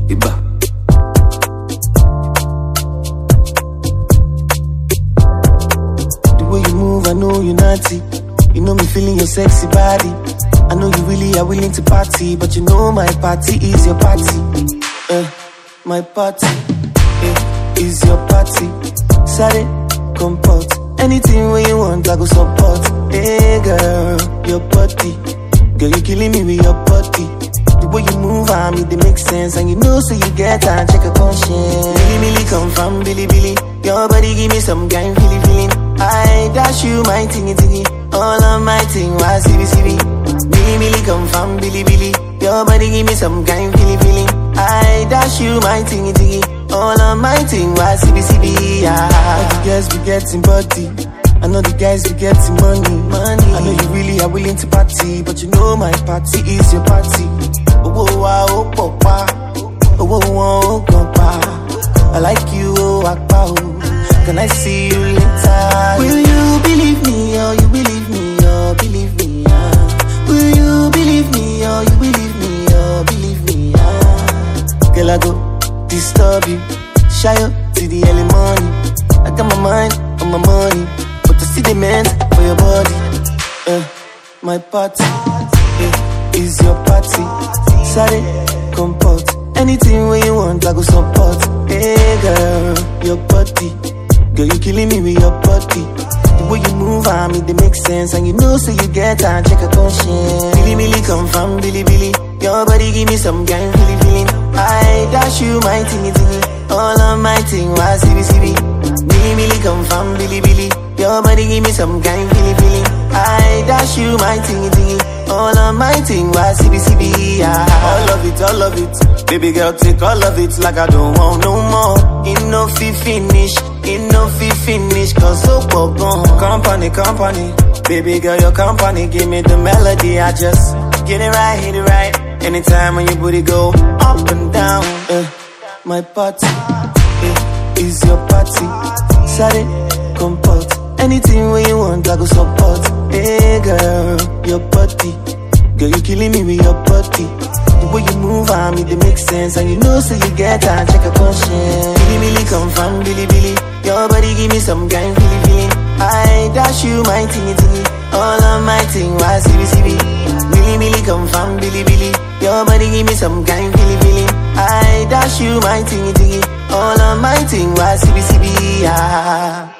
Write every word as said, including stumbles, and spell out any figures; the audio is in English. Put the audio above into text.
Iba. The way you move, I know you're naughty. You know me feeling your sexy body. I know you really are willing to party, but you know my party is your party. Uh, my party uh, is your party. Sorry, comport. Anything when you want, I go support. Hey girl, your body. Girl, you killing me with your body. The way you move, I mean, they make sense. And you know, so you get and check a conscience. Billy, Billy, come from Billy, Billy. Your body give me some kind feeling, feeling. I dash you my tingy, tingy. All of my ting, why C B C B? Billy, Billy, come from Billy, Billy. Your body give me some kind feeling, feeling. I dash you my tingy, tingy. All of my ting, why C B C B? Yeah. The girls be getting body. I know the guys be getting money, money. I know you really are willing to party, but you know my party is your party. Oh, oh, oh, oh, oh, oh, oh, oh, I like you, oh, akpa, oh. Can I see you later? Will you believe me, or you believe me, or believe me, ah? Will you believe me, or you believe me, or believe me, ah? Girl, I go disturb you, shy up to the early morning. I got my mind on my money, but to see the man for your body. Uh, my party uh, is your party. Sorry, comport. Anything when you want, I go support. Hey girl, your body. Girl, you killing me with your body. The way you move, I mean, they make sense. And you know, so you get and check a conscience. Billy, Billy, come from Billy, Billy. Your body give me some kind feeling, feeling. I dash you my tingy, tingy. All of my ting, why C B C B? Billy, Billy, come from Billy, Billy. Your body give me some kind feeling, feeling. I dash you my tingy, tingy. All of my ting, why C B C B? Yeah. All of it, all of it. Baby girl, take all of it like I don't want no more. It no fi finish, it no fi finish. Cause so gone. Company, company. Baby girl, your company, give me the melody. I just get it right, hit it right. Anytime when your booty go up and down. Uh, my party uh, is your party. Sorry, comport. Anything when you want, I go support. Hey girl, your body. Girl, you killing me with your body. The way you move, I mean, they make sense. And you know, so you get and check a conscience. Billy, Billy, come from Billy, Billy. Your body give me some kind feeling, feeling. I dash you my tingy, tingy. All of my ting, why C B C B? Billy, Billy, come from Billy, Billy. Your body give me some kind feeling, feeling. I dash you my tingy, tingy. All of my ting, why C B C B? Yeah.